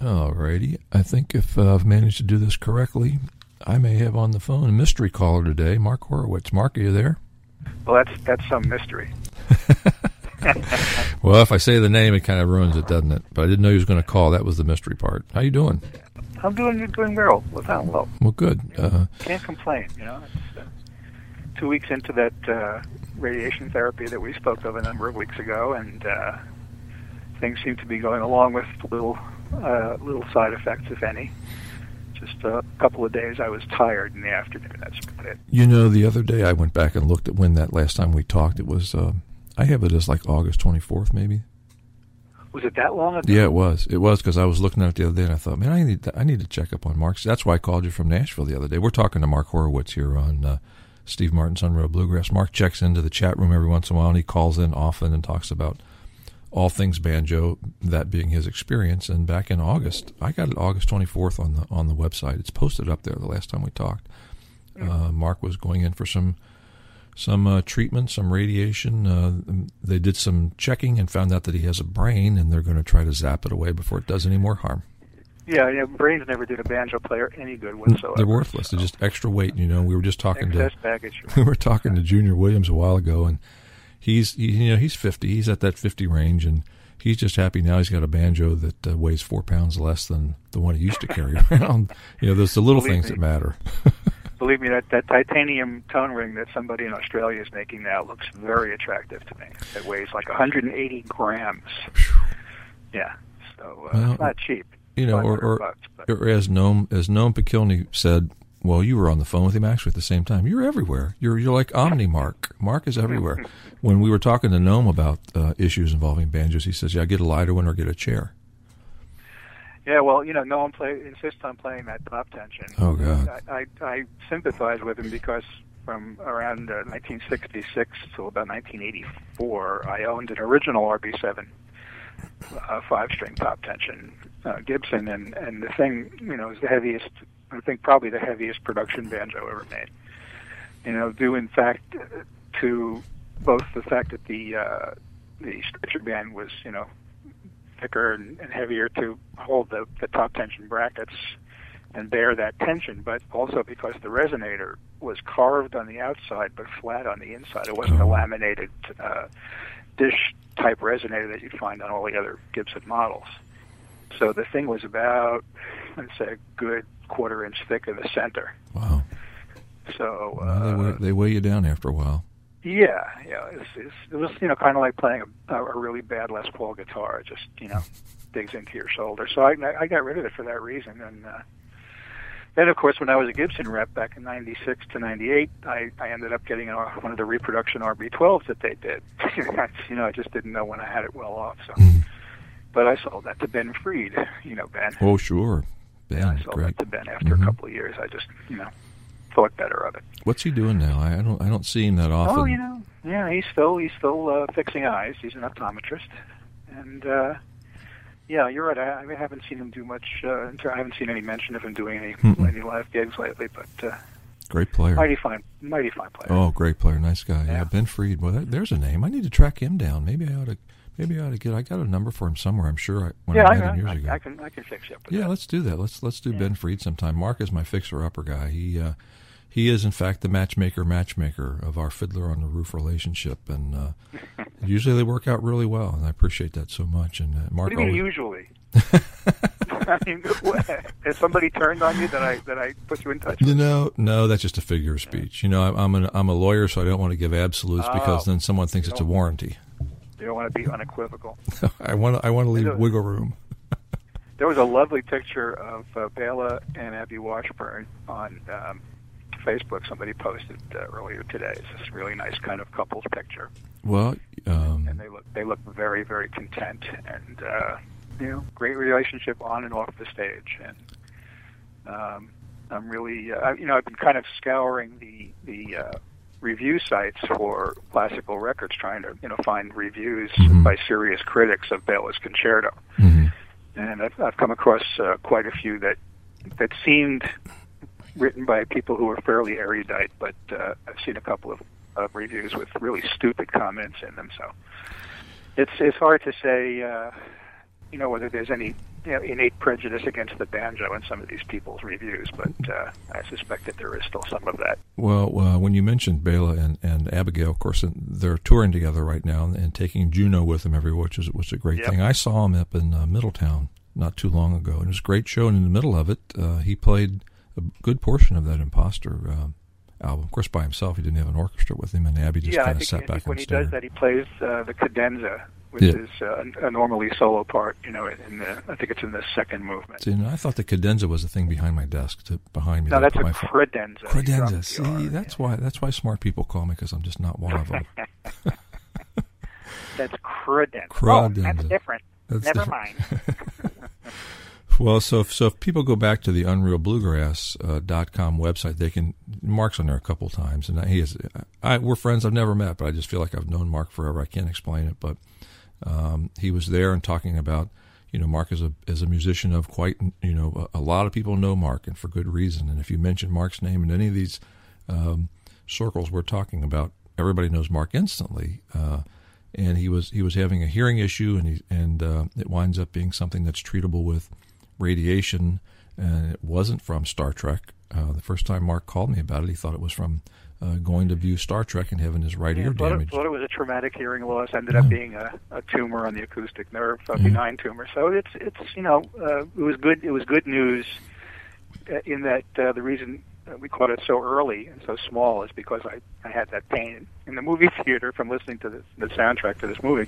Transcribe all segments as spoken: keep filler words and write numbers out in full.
All righty. I think if uh, I've managed to do this correctly, I may have on the phone a mystery caller today, Mark Horowitz. Mark, are you there? Well, that's that's some mystery. Well, if I say the name, it kind of ruins it, doesn't it? But I didn't know he was going to call. That was the mystery part. How you doing? I'm doing doing well. Without well. Well, good. Uh, Can't complain. You know, it's, uh, two weeks into that uh, radiation therapy that we spoke of a number of weeks ago, and uh, things seem to be going along with little uh, little side effects, if any. Just a couple of days I was tired in the afternoon. That's about it. You know, the other day I went back and looked at when that last time we talked. It was, uh, I have it as like August twenty-fourth, maybe. Was it that long ago? Yeah, it was. It was because I was looking at it the other day and I thought, man, I need to, I need to check up on Mark. That's why I called you from Nashville the other day. We're talking to Mark Horowitz here on uh, Steve Martin's Unreal Bluegrass. Mark checks into the chat room every once in a while and he calls in often and talks about all things banjo, that being his experience. And back in August, I got it August twenty-fourth on the on the website. It's posted up there the last time we talked. Uh, Mark was going in for some some uh, treatment, some radiation. Uh, they did some checking and found out that he has a brain, and they're going to try to zap it away before it does any more harm. Yeah, yeah. Brains never did a banjo player any good whatsoever. They're worthless. So. They're just extra weight. You know, we were just talking Excess to baggage. we were talking to Junior Williams a while ago, and he's he, you know he's fifty. He's at that fifty range, and he's just happy now he's got a banjo that uh, weighs four pounds less than the one he used to carry around. You know, there's the little Believe things me. that matter. Believe me, that, that titanium tone ring that somebody in Australia is making now looks very attractive to me. It weighs like one hundred eighty grams. Yeah, so uh, Well, it's not cheap. You know, or, or, bucks, but. or as Noam as Noam Pikilny said, well, you were on the phone with him actually at the same time. You're everywhere. You're you're like Omni Mark. Mark is everywhere. When we were talking to Noam about uh, issues involving banjos, he says, "Yeah, get a lighter one or get a chair." Yeah, well, you know, Noam play, insists on playing that top tension. Oh God. I, I, I sympathize with him because from around uh, nineteen sixty-six to about nineteen eighty-four, I owned an original R B seven uh, five-string top tension uh, Gibson, and and the thing, you know, is the heaviest. I think probably the heaviest production banjo ever made. You know, due in fact to both the fact that the uh, the stretcher band was, you know, thicker and, and heavier to hold the, the top tension brackets and bear that tension, but also because the resonator was carved on the outside but flat on the inside. It wasn't a laminated uh, dish-type resonator that you'd find on all the other Gibson models. So the thing was about, let's say, a good quarter inch thick in the center. Wow. So uh, well, they, weigh, they weigh you down after a while. Yeah, yeah. It's, it's, it was, you know, kind of like playing a, a really bad Les Paul guitar. It just, you know, digs into your shoulder. So I, I got rid of it for that reason. And uh, then, of course, when I was a Gibson rep back in ninety-six to ninety-eight, I, I ended up getting a, one of the reproduction R B twelves that they did. You know, I just didn't know when I had it well off. So, but I sold that to Ben Freed. You know, Ben. Oh, sure. Ben, yeah, I sold great. that to Ben after mm-hmm. a couple of years. I just, you know, thought better of it. What's he doing now? I don't I don't see him that often. Oh, you know, yeah, he's still he's still uh, fixing eyes. He's an optometrist, and uh, yeah, you're right. I, I haven't seen him do much. Uh, I haven't seen any mention of him doing any Mm-mm. any live gigs lately. But uh, great player, mighty fine, mighty fine player. Oh, great player, nice guy. Yeah, yeah Ben Freed. Well, that, there's a name. I need to track him down. Maybe I ought to. Maybe I ought to get. I got a number for him somewhere. I'm sure. I, when yeah, I met I, him years I, ago. I can I can fix you up with Yeah, that. let's do that. Let's let's do yeah. Ben Freed sometime. Mark is my fixer-upper guy. He uh, he is in fact the matchmaker matchmaker of our Fiddler on the Roof relationship, and uh, usually they work out really well, and I appreciate that so much. And uh, Mark, what do you mean always... usually? I mean, has somebody turned on you that I that I put you in touch with? You know, no, that's just a figure of speech. You know, I'm I'm, an, I'm a lawyer, so I don't want to give absolutes oh, because then someone thinks it's a warranty. You don't want to be unequivocal. I want to, I want to leave wiggle room. There was a lovely picture of uh, Bela and Abby Washburn on um, Facebook. Somebody posted uh, earlier today. It's this really nice kind of couples picture. Well, um, and they look they look very very content and uh, you know, great relationship on and off the stage. And um, I'm really uh, you know I've been kind of scouring the the uh, review sites for classical records, trying to you know find reviews mm-hmm. by serious critics of Bela's concerto. Mm-hmm. And I've, I've come across uh, quite a few that that seemed written by people who were fairly erudite, but uh, I've seen a couple of, of reviews with really stupid comments in them. So it's it's hard to say uh, you know, whether there's any you know, innate prejudice against the banjo in some of these people's reviews, but uh, I suspect that there is still some of that. Well, uh, when you mentioned Bela and, and Abigail, of course, they're touring together right now and, and taking Juno with them everywhere, which is which is a great Yep. thing. I saw him up in uh, Middletown not too long ago, and it was a great show. And in the middle of it, uh, he played a good portion of that Imposter uh, album. Of course, by himself, he didn't have an orchestra with him, and Abby just yeah, I kind of think, sat I back think when and he stared. does that, he plays uh, the cadenza, which Yeah. is uh, a normally solo part. You know, in the I think it's in the second movement. See, and I thought the cadenza was the thing behind my desk, to, behind me. No, that's a my credenza. credenza. You See, dropped the R, that's why that's why smart people call me, because I'm just not one of them. That's credenza. Credenza. Oh, that's different. That's Never different. mind. Well, so if, so if people go back to the unreal bluegrass dot com website, they can. Mark's on there a couple times, and he is. I we're friends. I've never met, but I just feel like I've known Mark forever. I can't explain it, but um, he was there and talking about, you know, Mark is a is a musician of quite, you know, a, a lot of people know Mark, and for good reason. And if you mention Mark's name in any of these um, circles we're talking about, everybody knows Mark instantly. Uh, and he was he was having a hearing issue, and he and uh, it winds up being something that's treatable with radiation, and it wasn't from Star Trek. Uh, the first time Mark called me about it, he thought it was from uh, going to view Star Trek and having his right yeah, ear thought damaged. It, thought it was a traumatic hearing loss. Ended Yeah. up being a, a tumor on the acoustic nerve, a Mhm. benign tumor. So it's it's you know uh, it was good. It was good news uh, in that uh, the reason uh, we caught it so early and so small is because I, I had that pain in the movie theater from listening to the, the soundtrack to this movie.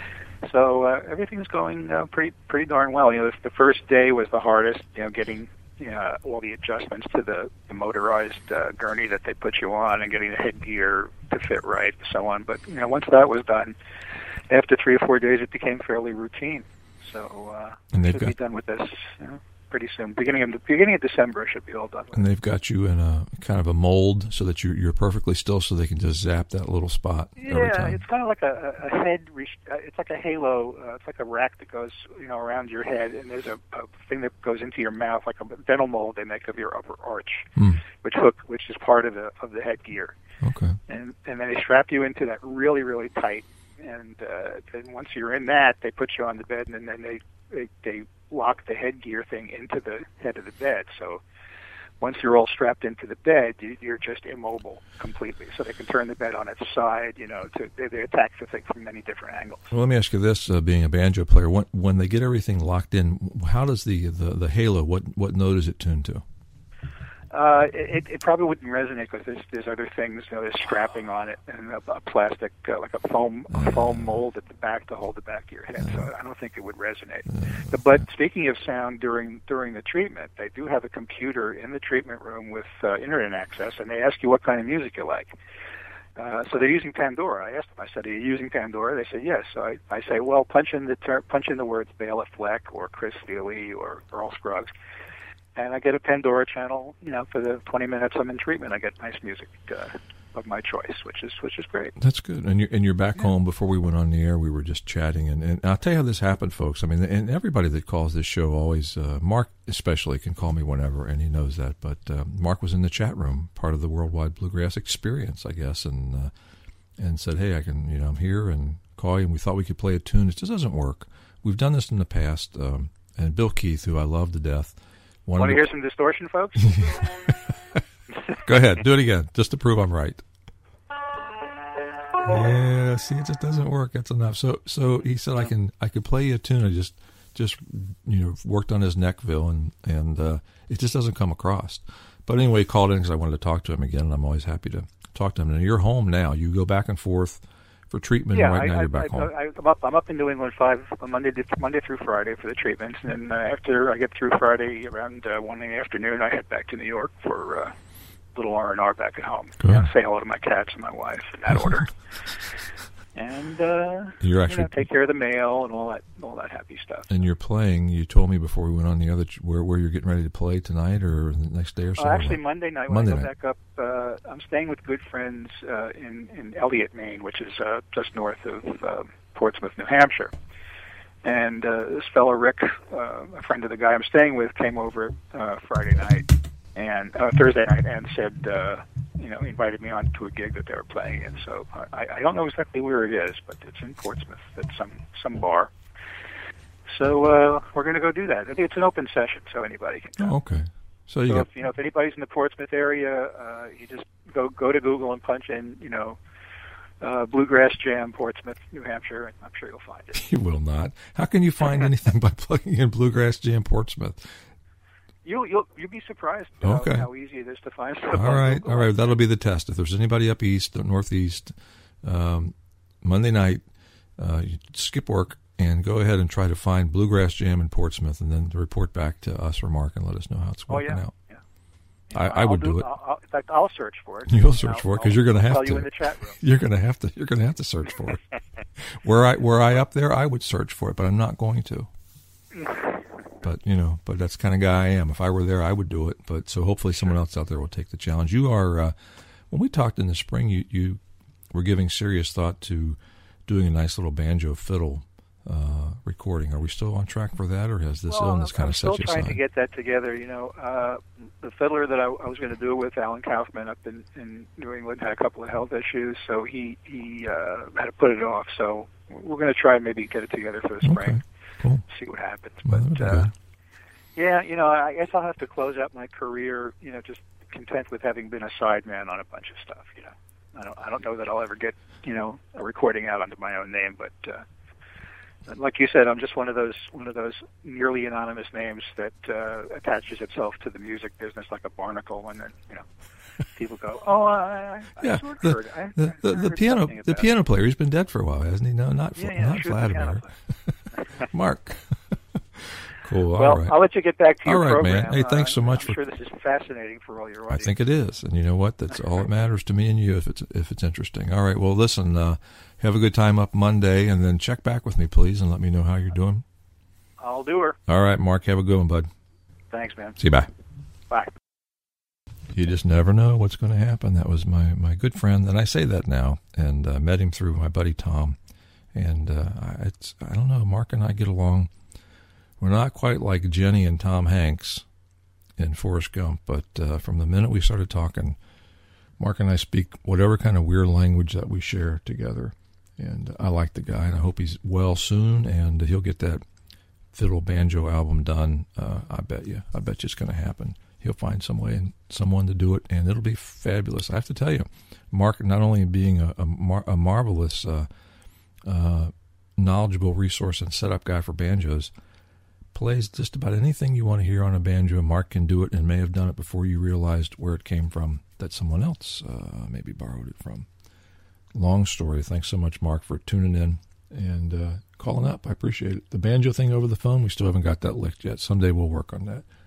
So uh, everything's going uh, pretty pretty darn well. You know, the, the first day was the hardest. You know, getting you know, all the adjustments to the, the motorized uh, gurney that they put you on, and getting the headgear to fit right, and so on. But you know, once that was done, after three or four days, it became fairly routine. So uh, And they've should got- be done with this you know, pretty soon. Beginning of the beginning of December, it should be all done with. And they've got you in a kind of a mold so that you're, you're perfectly still, so they can just zap that little spot every Yeah, time. it's kind of like a, a head. Rest- uh, it's like a halo. Uh, it's like a rack that goes, you know, around your head, and there's a, a thing that goes into your mouth, like a dental mold they make of your upper arch, Hmm. which hook, which is part of the of the headgear, Okay. and and then they strap you into that really really tight, and uh, then once you're in that, they put you on the bed, and then they they, they lock the headgear thing into the head of the bed. So once you're all strapped into the bed, you, you're just immobile completely. So they can turn the bed on its side, you know, to they, they attack the thing from many different angles. Well, let me ask you this: uh, being a banjo player, when, when they get everything locked in, how does the, the, the halo? What what note is it tuned to? Uh, it, it probably wouldn't resonate because there's, there's other things, you know, there's strapping on it and a, a plastic, uh, like a foam a foam mold at the back to hold the back of your head. So I don't think it would resonate. But, but speaking of sound during during the treatment, they do have a computer in the treatment room with uh, internet access, and they ask you what kind of music you like. Uh, so they're using Pandora. I asked them. I said, "Are you using Pandora?" They said, "Yes." So I, I say, "Well, punch in the ter- punch in the words Bela Fleck or Chris Steele or Earl Scruggs." And I get a Pandora channel, you know, for the twenty minutes I'm in treatment. I get nice music uh, of my choice, which is which is great. That's good. And you're, and you're back home. Before we went on the air, we were just chatting. And, and I'll tell you how this happened, folks. I mean, and everybody that calls this show always, uh, Mark especially, can call me whenever, and he knows that. But uh, Mark was in the chat room, part of the Worldwide Bluegrass Experience, I guess, and uh, and said, hey, I can, you know, I'm here, and call you. And we thought we could play a tune. It just doesn't work. We've done this in the past. Um, and Bill Keith, who I love to death, Want to hear some distortion, folks? Go ahead, do it again, just to prove I'm right. Yeah, see, it just doesn't work. That's enough. So, so he said I can, I could play you a tune. I just, just you know, worked on his neckville, and and uh, it just doesn't come across. But anyway, he called in because I wanted to talk to him again, and I'm always happy to talk to him. And you're home now. You go back and forth for treatment. Yeah, and right I, now I, you're back I, home. I, I'm up. I'm up in New England five Monday to, Monday through Friday for the treatments, and then uh, after I get through Friday around uh, one in the afternoon, I head back to New York for uh, little R and R back at home. Good. You know, say hello to my cats and my wife in that order, and uh, You're you actually know, take care of the mail and all that, all that happy stuff. and you're playing. You told me before we went on the other where where you're getting ready to play tonight or the next day or so. Uh, actually, Monday night when Monday I go night. back up, uh, I'm staying with good friends uh, in in Elliott, Maine, which is uh, just north of uh, Portsmouth, New Hampshire. And uh, this fellow Rick, uh, a friend of the guy I'm staying with, came over uh, Friday night and uh, Thursday night and said, uh, you know, he invited me on to a gig that they were playing in. So I, I don't know exactly where it is, but it's in Portsmouth at some some bar. so uh, we're going to go do that. I think it's an open session, so anybody can go. Oh, okay. So you so got, if, you know, if anybody's in the Portsmouth area, uh, you just go go to Google and punch in, you know, uh, Bluegrass Jam, Portsmouth, New Hampshire, and I'm sure you'll find it. You will not. How can you find anything by plugging in Bluegrass Jam Portsmouth? You'll you'll you'll be surprised okay. how, how easy it is to find stuff. All right, all right. That'll be the test. If there's anybody up east, northeast, um, Monday night, uh, you skip work and go ahead and try to find Bluegrass Jam in Portsmouth, and then report back to us or Mark and let us know how it's working oh, yeah. out. Yeah. I, I I'll would do, do it. I'll, I'll, in fact, I'll search for it. You'll search I'll, for it because you're going to have tell to. You in the chat room. You're going to have to. You're going to have to search for it. were I were I up there, I would search for it, but I'm not going to. But you know, but that's the kind of guy I am. If I were there, I would do it. But so hopefully, someone else out there will take the challenge. You are. Uh, when we talked in the spring, you you were giving serious thought to doing a nice little banjo fiddle uh, recording. Are we still on track for that, or has this well, illness kind I'm of set you aside? I'm still trying to get that together. You know, uh, the fiddler that I, I was going to do it with, Alan Kaufman, up in, in New England, had a couple of health issues, so he he uh, had to put it off. So we're going to try and maybe get it together for the spring. Okay, cool. See what happens. Well, but uh, yeah, you know, I guess I'll have to close out my career. You know, just content with having been a sideman on a bunch of stuff. You know, I don't I don't know that I'll ever get you know a recording out under my own name, but. Uh, Like you said, I'm just one of those one of those nearly anonymous names that uh, attaches itself to the music business like a barnacle, and then you know people go, "Oh, I, I, yeah, I the, heard, I, the, the, I heard the piano the it. piano player. He's been dead for a while, hasn't he? No, not yeah, yeah, not sure, Vladimir. Mark. Cool. Well, all right. I'll let you get back to your all right, program. man. Hey, thanks so uh, much I'm for. sure this is fascinating for all your audience. I think it is, and you know what? That's all that matters to me and you. If it's if it's interesting. All right. Well, listen. Uh, have a good time up Monday, and then check back with me, please, and let me know how you're doing. I'll do her. All right, Mark. Have a good one, bud. Thanks, man. See you. Bye. Bye. You just never know what's going to happen. That was my, my good friend, and I say that now, and uh, met him through my buddy Tom. And uh, it's I don't know, Mark and I get along. We're not quite like Jenny and Tom Hanks in Forrest Gump, but uh, from the minute we started talking, Mark and I speak whatever kind of weird language that we share together. And I like the guy, and I hope he's well soon, and he'll get that fiddle banjo album done. Uh, I bet you. I bet you it's going to happen. He'll find some way and someone to do it, and it'll be fabulous. I have to tell you, Mark, not only being a, a, mar- a marvelous, uh, uh, knowledgeable resource and setup guy for banjos, plays just about anything you want to hear on a banjo. Mark can do it and may have done it before you realized where it came from, that someone else uh, maybe borrowed it from. Long story. Thanks so much, Mark, for tuning in and uh, calling up. I appreciate it. The banjo thing over the phone, we still haven't got that licked yet. Someday we'll work on that.